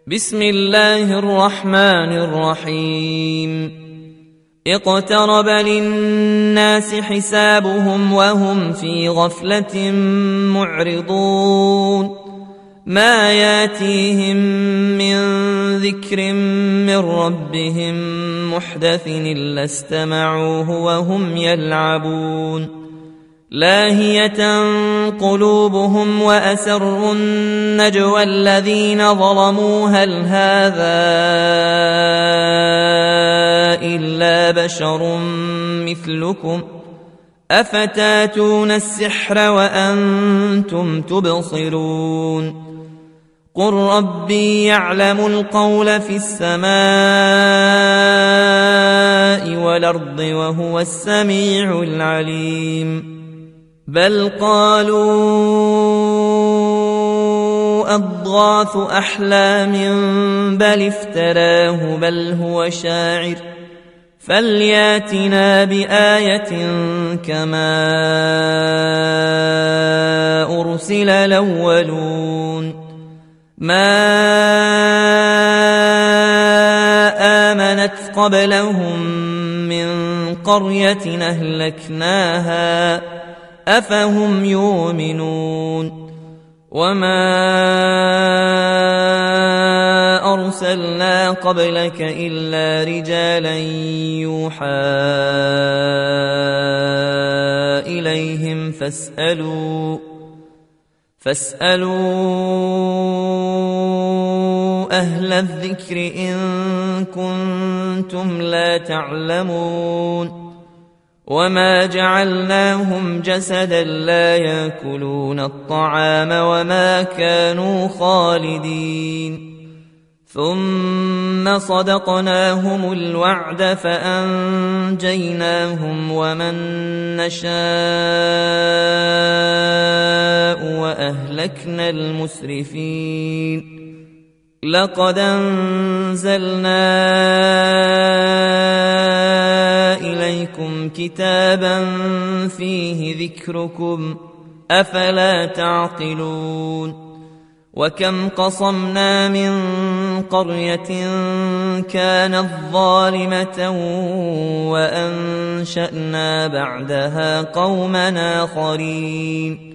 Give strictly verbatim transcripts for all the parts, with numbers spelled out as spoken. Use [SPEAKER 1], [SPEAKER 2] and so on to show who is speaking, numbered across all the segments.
[SPEAKER 1] بسم الله الرحمن الرحيم اقترب للناس حسابهم وهم في غفلة معرضون ما ياتيهم من ذكر من ربهم محدث إلا استمعوه وهم يلعبون لاهية قلوبهم وأسروا النجوى الذين ظلموا هل هذا إلا بشر مثلكم أفتاتون السحر وأنتم تبصرون قل ربي يعلم القول في السماء والأرض وهو السميع العليم بل قالوا أضغاث أحلام بل افتراه بل هو شاعر فلياتنا بآية كما أرسل الأولون ما آمنت قبلهم من قرية أهلكناها أفهم يؤمنون وما أرسلنا قبلك إلا رجالا يوحى إليهم فاسألوا فاسألوا أهل الذكر إن كنتم لا تعلمون وما جعلناهم جسدا لا يأكلون الطعام وما كانوا خالدين ثم صدقناهم الوعد فأنجيناهم ومن نشاء وأهلكنا المسرفين لقد أنزلنا إليكم كتابا فيه ذكركم أفلا تعقلون وكم قصمنا من قرية كانت ظالمة وأنشأنا بعدها قوما آخرين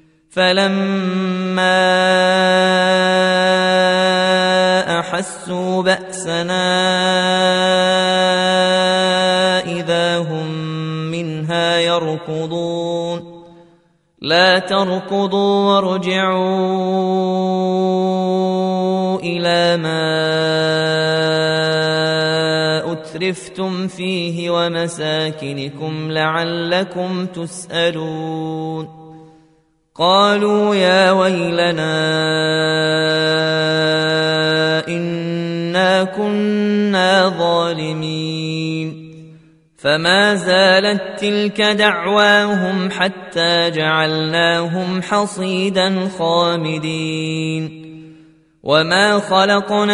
[SPEAKER 1] فلما أحسوا بأسنا إذا هم منها يركضون لا تركضوا وارجعوا إلى ما أترفتم فيه ومساكنكم لعلكم تسألون قالوا يا ويلنا إنا كنا ظالمين فما زالت تلك دعواهم حتى جعلناهم حصيدا خامدين وما خلقنا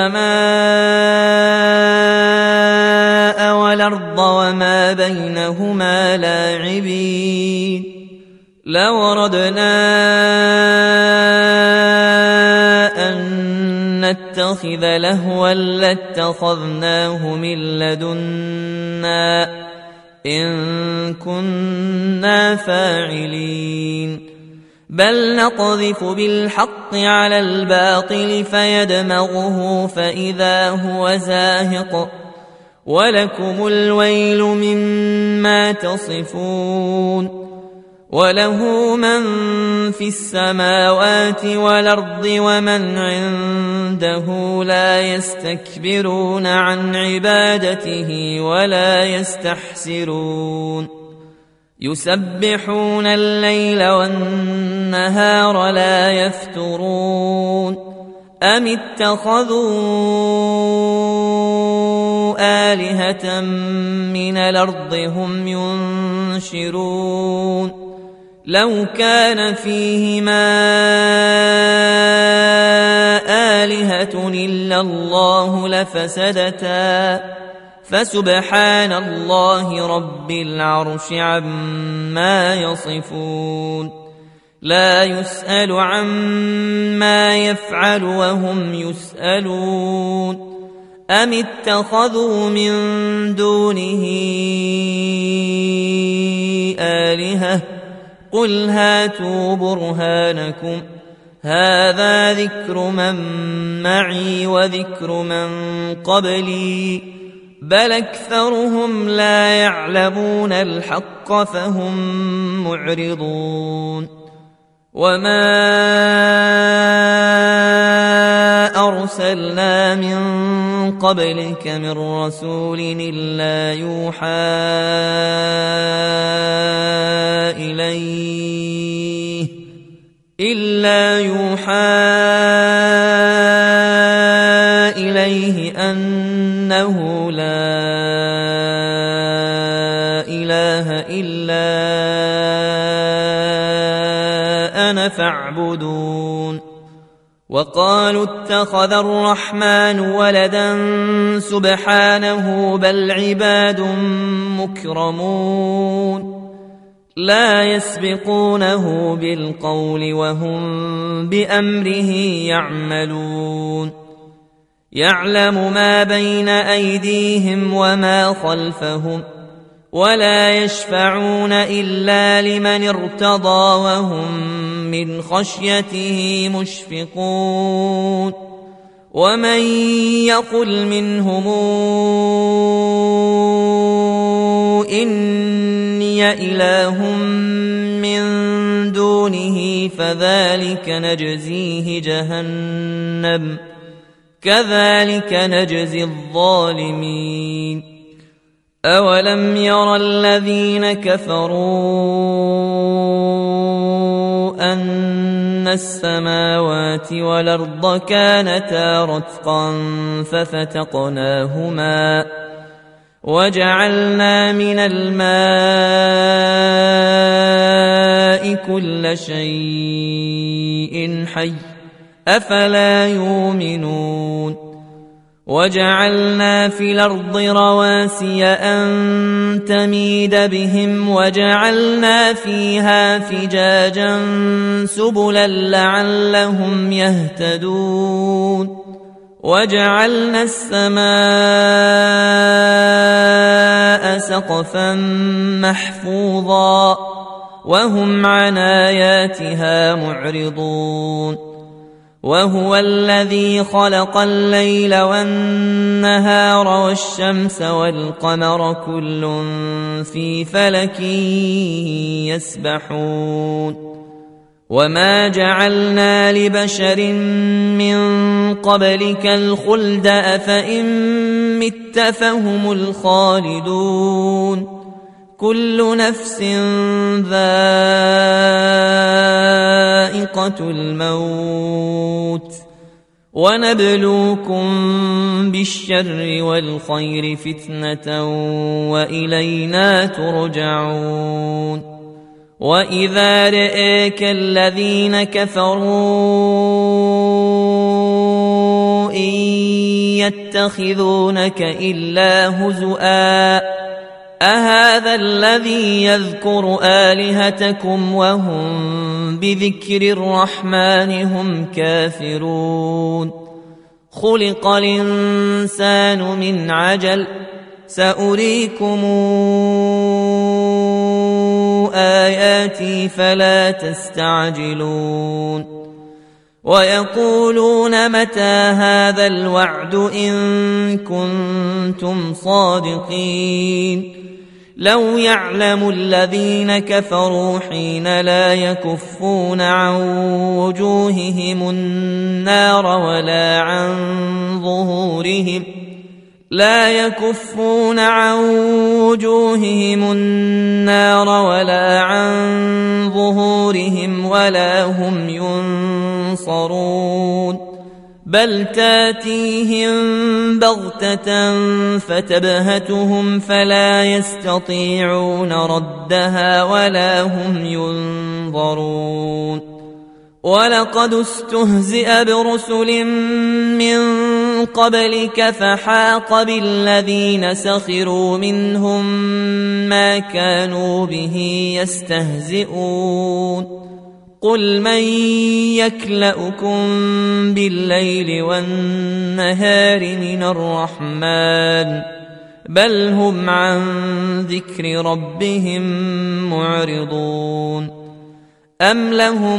[SPEAKER 1] السماء والأرض وما بينهما لاعبين لو أردنا أن نتخذ لهوا لاتخذناه من لدنا إن كنا فاعلين بل نقذف بالحق على الباطل فيدمغه فإذا هو زاهق ولكم الويل مما تصفون وله من في السماوات والأرض ومن عنده لا يستكبرون عن عبادته ولا يستحسرون يسبحون الليل والنهار لا يفترون أم اتخذوا آلهة من الأرض هم ينشرون لو كان فيهما آلهة إلا الله لفسدتا فسبحان الله رب العرش عما يصفون لا يسأل عما يفعل وهم يسألون أم اتخذوا من دونه آلهة قل هاتوا برهانكم هذا ذكر من معي وذكر من قبلي بل أكثرهم لا يعلمون الحق فهم معرضون وما أرسلنا من قبلك من رسول إلا يوحى إليه إلا يوحى إليه أنه لا إله إلا أنا فاعبدون وقالوا اتخذ الرحمن ولدا سبحانه بل عباد مكرمون لا يسبقونه بالقول وهم بأمره يعملون يعلم ما بين أيديهم وما خلفهم ولا يشفعون إلا لمن ارتضى وهم من خشيته مشفقون ومن يقل منهم إني إله من دونه فذلك نجزيه جهنم كذلك نجزي الظالمين أولم ير الذين كفروا أن السماوات والأرض كانتا رتقا ففتقناهما وجعلنا من الماء كل شيء حي أفلا يؤمنون وجعلنا في الأرض رواسي أن تميد بهم وجعلنا فيها فجاجا سبلا لعلهم يهتدون وجعلنا السماء سقفا محفوظا وهم عن آياتها معرضون وهو الذي خلق الليل والنهار والشمس والقمر كل في فلك يسبحون وما جعلنا لبشر من قبلك الخلد أفإن مت فهم الخالدون كل نفس ذائقة الموت ونبلوكم بالشر والخير فتنة وإلينا ترجعون وإذا رئيك الذين كفروا إن يتخذونك إلا هزؤا أهذا الذي يذكر آلهتكم وهم بذكر الرحمن هم كافرون خلق الإنسان من عجل سأريكم آياتي فلا تستعجلون ويقولون متى هذا الوعد إن كنتم صادقين لو يعلم الذين كفروا حين لا يكفون عن وجوههم النار ولا عن ظهورهم لا يكفون عن وجوههم النار ولا عن ظهورهم ولا هم ينصرون بل تاتيهم بغتة فتبهتهم فلا يستطيعون ردها ولا هم ينظرون ولقد استهزئ برسل من قبلك فحاق بالذين سخروا منهم ما كانوا به يستهزئون قل من يكلؤكم بالليل والنهار من الرحمن بل هم عن ذكر ربهم معرضون أم لهم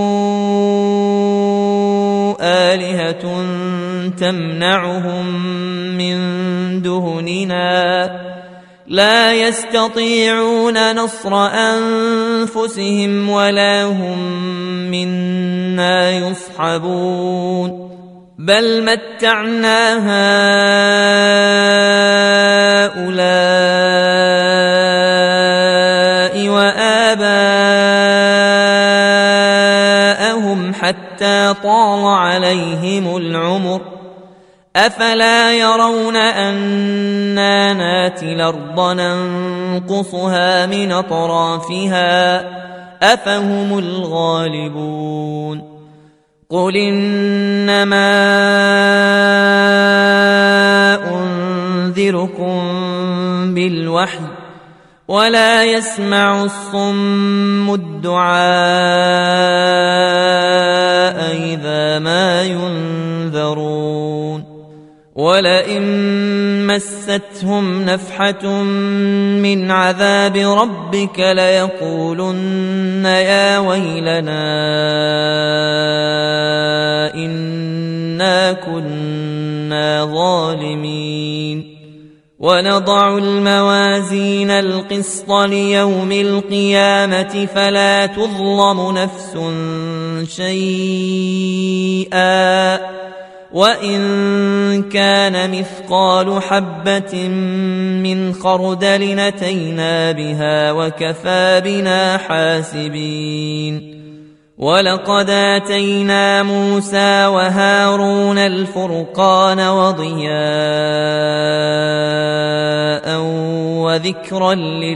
[SPEAKER 1] آلهة تمنعهم من دوننا لا يستطيعون نصر أنفسهم ولا هم منا يصحبون بل متعنا هؤلاء وآباءهم حتى طال عليهم العمر أفلا يرون أنا ناتي الأرض ننقصها من أطرافها أفهم الغالبون قل إنما أنذركم بالوحي ولا يسمع الصم الدعاء إذا ما ينذرون ولئن مستهم نفحة من عذاب ربك ليقولن يا ويلنا إنا كنا ظالمين ونضع الموازين القسط ليوم القيامة فلا تظلم نفس شيئا وإن كان مثقال حبة من خردل أتينا بها وكفى بنا حاسبين ولقد آتينا موسى وهارون الفرقان وضياء وذكرا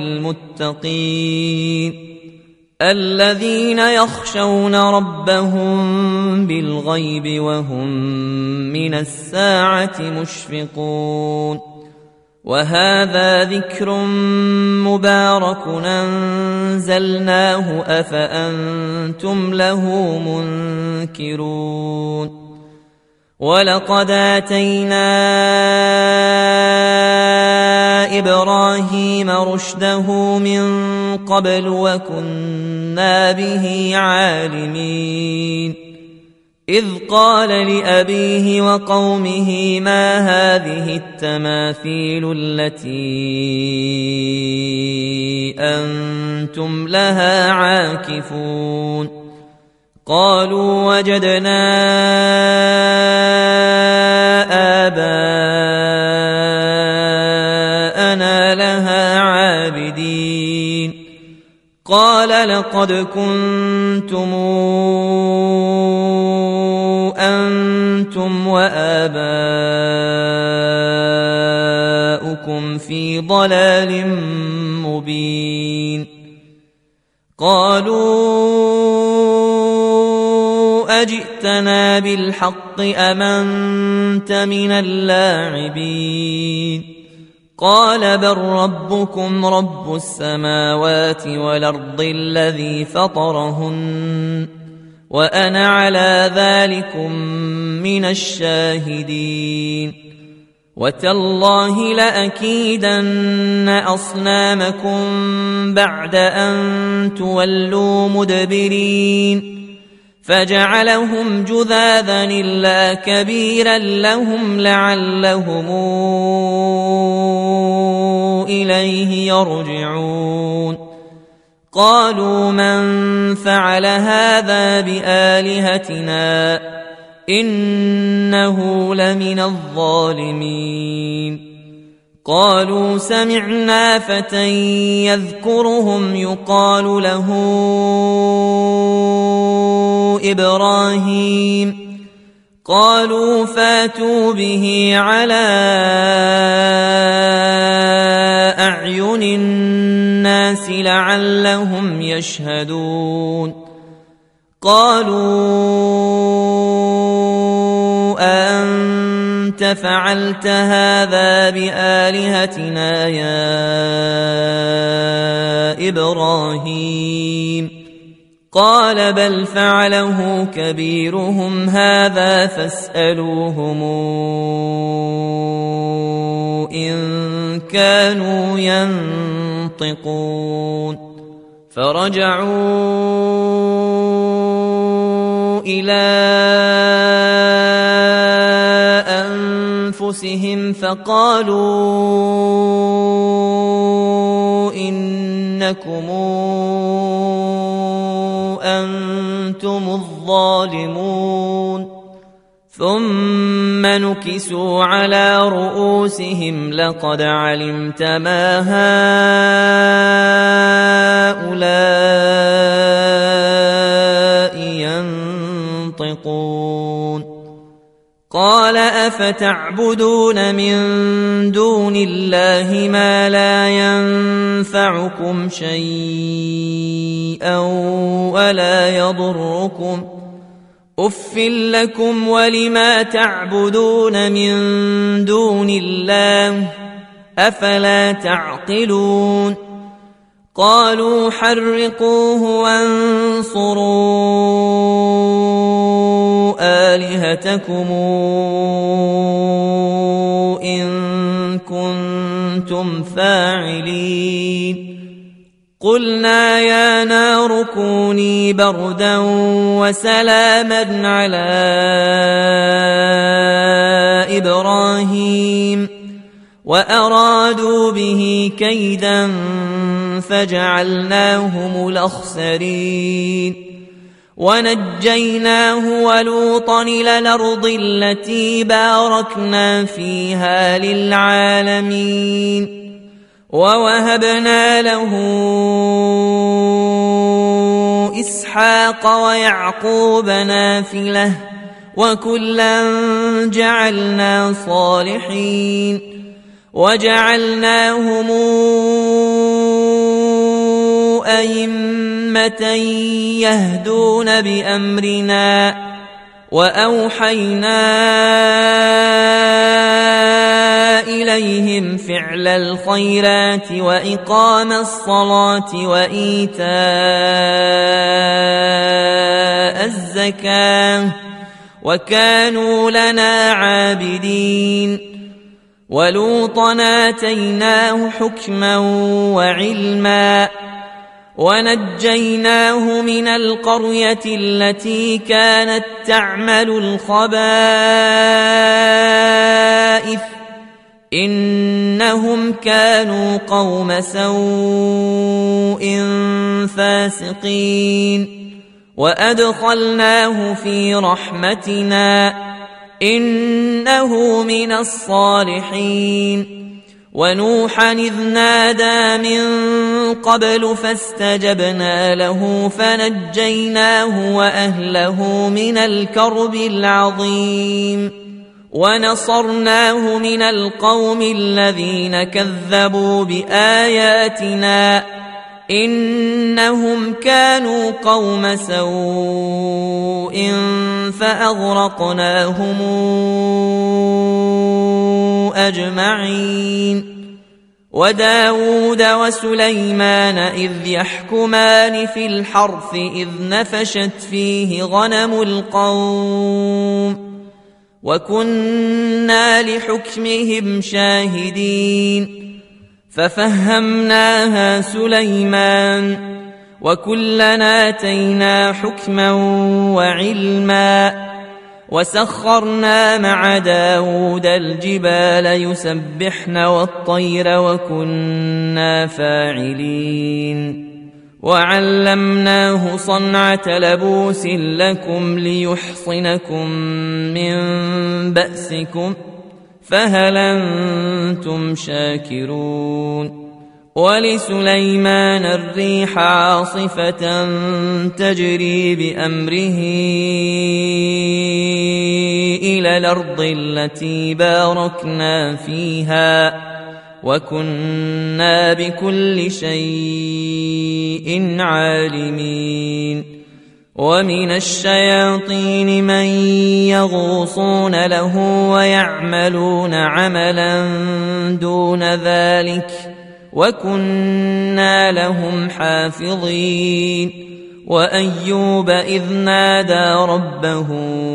[SPEAKER 1] للمتقين الذين يخشون ربهم بالغيب وهم من الساعة مشفقون وهذا ذكر مبارك أنزلناه أفأنتم له منكرون ولقد آتينا إبراهيم رشده من قبل وكنا به عالمين إذ قال لأبيه وقومه ما هذه التماثيل التي أنتم لها عاكفون قالوا وجدنا آباءنا لها عابدين قال لقد كنتم أنتم وآباؤكم في ضلال مبين قالوا أجئتنا بالحق أم أنت من اللاعبين قال بل ربكم رب السماوات والأرض الذي فطرهن وأنا على ذلكم من الشاهدين وتالله لأكيدن أصنامكم بعد أن تولوا مدبرين فجعلهم جذاذا إلا كبيرا لهم لعلهم إليه يرجعون قالوا من فعل هذا بآلهتنا إنه لمن الظالمين قالوا سمعنا فتى يذكرهم يقال له إبراهيم قالوا فاتوا به على أعين الناس لعلهم يشهدون قالوا أنت فعلت هذا بآلهتنا يا إبراهيم قال بل فعله كبيرهم هذا فاسألوهم إن كانوا ينطقون فرجعوا إلى أنفسهم فقالوا إنكم أنتم الظالمون ثم نكسوا على رؤوسهم لقد علمت ما هؤلاء ينطقون قال أفتعبدون من دون الله ما لا ينفعكم شيئا ولا يضركم أف لكم ولما تعبدون من دون الله أفلا تعقلون قالوا حرقوه وانصروا آلهتكم إن كنتم فاعلين قلنا يا نار كوني بردا وسلاما على إبراهيم وأرادوا به كيدا فجعلناهم الأخسرين ونجيناه ولوطا إلى الأرض التي باركنا فيها للعالمين ووهبنا له إسحاق ويعقوب نافلة وكلا جعلنا صالحين وجعلناهم أئمة يهدون بأمرنا وأوحينا إليهم فعل الخيرات وإقام الصلاة وإيتاء الزكاة وكانوا لنا عابدين ولوطا آتيناه حكما وعلما ونجيناه من القرية التي كانت تعمل الخبائث إنهم كانوا قوم سوء فاسقين وأدخلناه في رحمتنا إنه من الصالحين ونوحا إذ نادى من قبل فاستجبنا له فنجيناه وأهله من الكرب العظيم ونصرناه من القوم الذين كذبوا بآياتنا إنهم كانوا قوم سوء فأغرقناهم أجمعين وداود وسليمان إذ يحكمان في الحرث إذ نفشت فيه غنم القوم وكنا لحكمهم شاهدين ففهمناها سليمان وكلنا آتينا حكما وعلما وسخرنا مع داود الجبال يسبحن والطير وكنا فاعلين وعلمناه صنعة لبوس لكم ليحصنكم من بأسكم فهل أنتم شاكرون ولسليمان الريح عاصفة تجري بأمره إلى الأرض التي باركنا فيها وكنا بكل شيء عالمين ومن الشياطين من يغوصون له ويعملون عملا دون ذلك وكنا لهم حافظين وأيوب إذ نادى ربه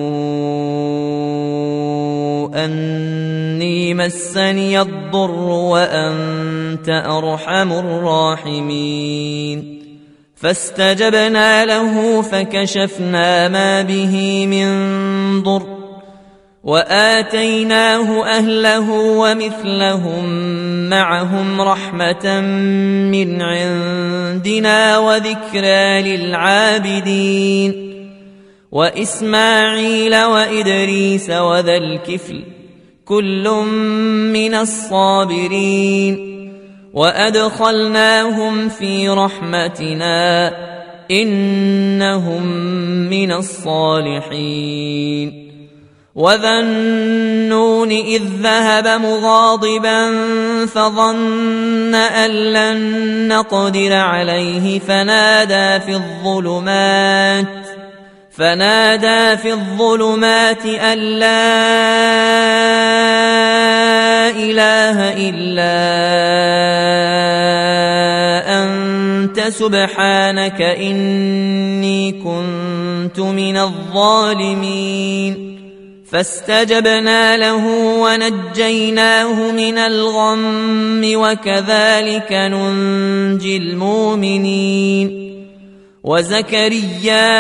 [SPEAKER 1] أني مسني الضر وأنت أرحم الراحمين فاستجبنا له فكشفنا ما به من ضر وآتيناه أهله ومثلهم معهم رحمة من عندنا وذكرى للعابدين وإسماعيل وإدريس وذا الكفل كل من الصابرين وأدخلناهم في رحمتنا إنهم من الصالحين وذا النون إذ ذهب مغاضبا فظن أن لن نقدر عليه فنادى في الظلمات فنادى في الظلمات أن لا إله إلا أنت سبحانك إني كنت من الظالمين فاستجبنا له ونجيناه من الغم وكذلك ننجي المؤمنين وزكريا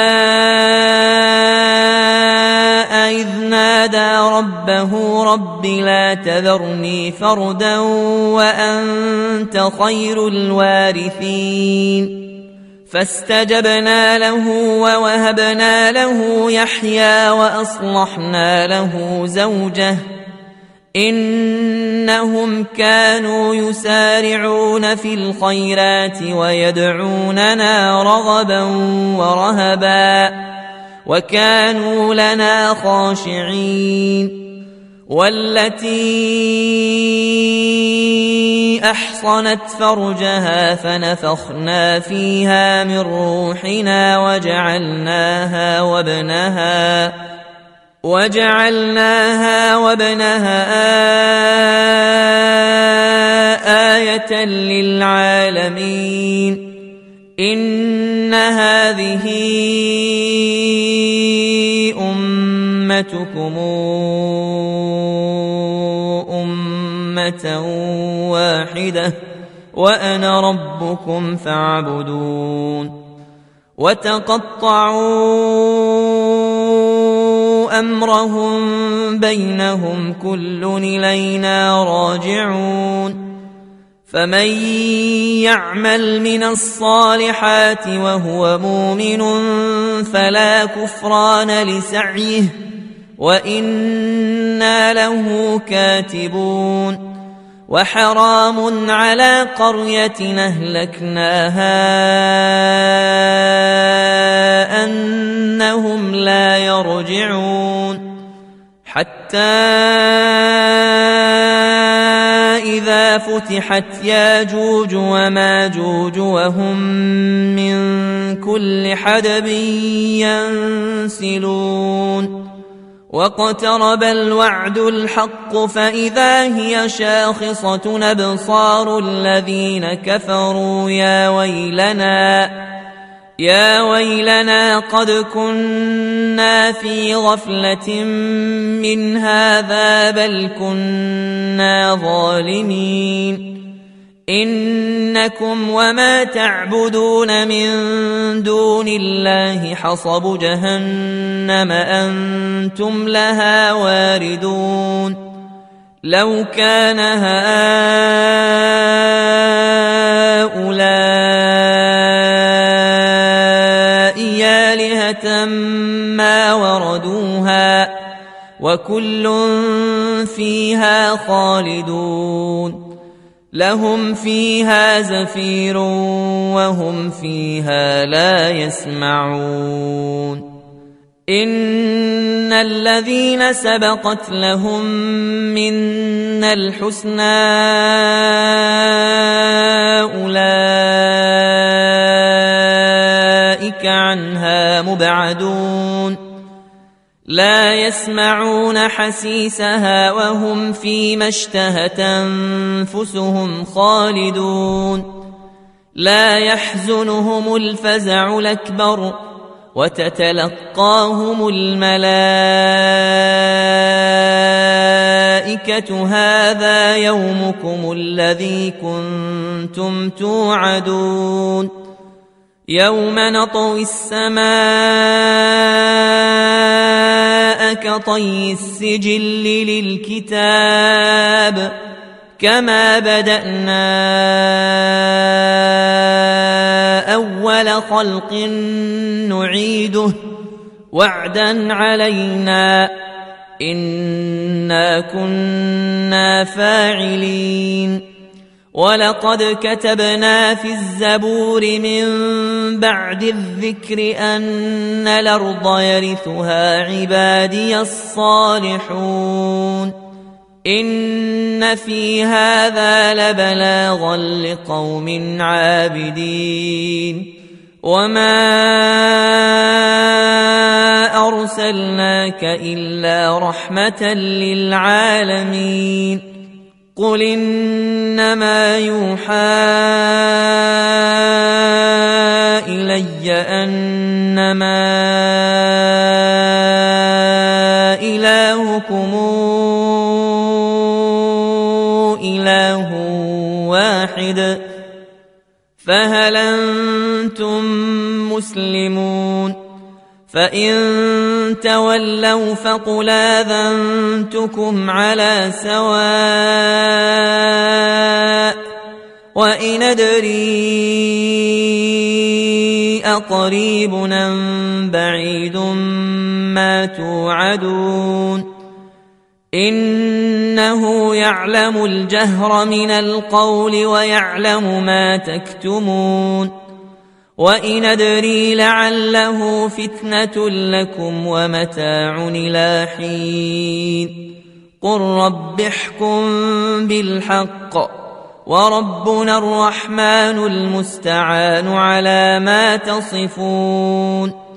[SPEAKER 1] إذ نادى ربه رب لا تذرني فردا وأنت خير الوارثين فاستجبنا له ووهبنا له يحيى وأصلحنا له زوجه إنهم كانوا يسارعون في الخيرات ويدعوننا رغبا ورهبا وكانوا لنا خاشعين والتي أحصنت فرجها فنفخنا فيها من روحنا وجعلناها وابنها وجعلناها وابنها آية للعالمين إن هذه أمتكم أمة واحدة وأنا ربكم فاعبدون وتقطعوا أمرهم بينهم كل إلينا راجعون فمن يعمل من الصالحات وهو مؤمن فلا كفران لسعيه وإنا له كاتبون وحرام على قرية أهلكناها أنهم لا يرجعون حتى إذا فتحت ياجوج وماجوج وهم من كل حدب ينسلون واقترب الوعد الحق فإذا هي شاخصة أبصار الذين كفروا يا ويلنا يا ويلنا قد كنا في غفلة من هذا بل كنا ظالمين إنكم وما تعبدون من دون الله حصب جهنم أنتم لها واردون لو كان هؤلاء آلهة ما وردوها وكل فيها خالدون لهم فيها زفير وهم فيها لا يسمعون إن الذين سبقت لهم منا الحسنى أولئك عنها مبعدون لا يسمعون حسيسها وهم فيما اشتهت أنفسهم خالدون لا يحزنهم الفزع الأكبر وتتلقاهم الملائكة هذا يومكم الذي كنتم توعدون يوم نطوي السماء كطي السجل للكتاب كما بدأنا أول خلق نعيده وعدا علينا إنا كنا فاعلين ولقد كتبنا في الزبور من بعد الذكر أن الأرض يرثها عبادي الصالحون إن في هذا لبلاغا لقوم عابدين وما أرسلناك إلا رحمة للعالمين قل إنما يوحى إلي أنما إلهكم إله واحد فهل أنتم مسلمون فإن تولوا فقل آذنتكم على سواء وإن أدري أقريب أم بعيد ما توعدون إنه يعلم الجهر من القول ويعلم ما تكتمون وإن أدري لعله فتنة لكم ومتاع إلى حين قل رب احكم بالحق وربنا الرحمن المستعان على ما تصفون